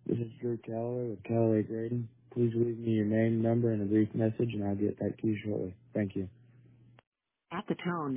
This is Drew Calloway with Calloway Grading. Please leave me your name, number, and a brief message, and I'll get back to you shortly. Thank you. At the tone,